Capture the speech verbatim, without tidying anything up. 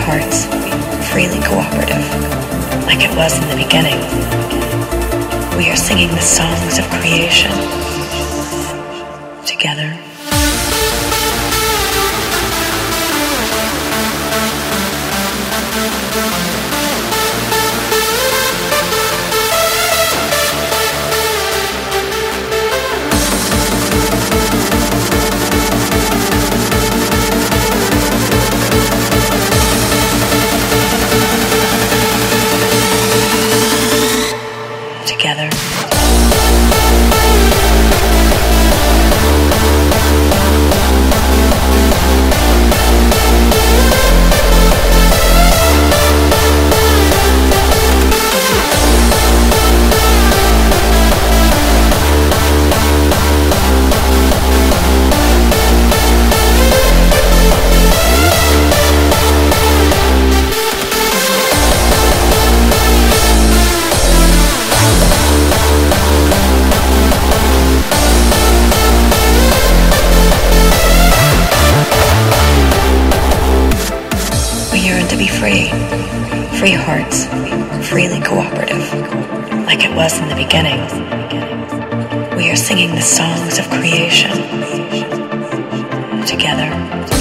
hearts, freely cooperative, like it was in the beginning. We are singing the songs of creation together. Together. To be free, free hearts, freely cooperative, like it was in the beginning. We are singing the songs of creation together.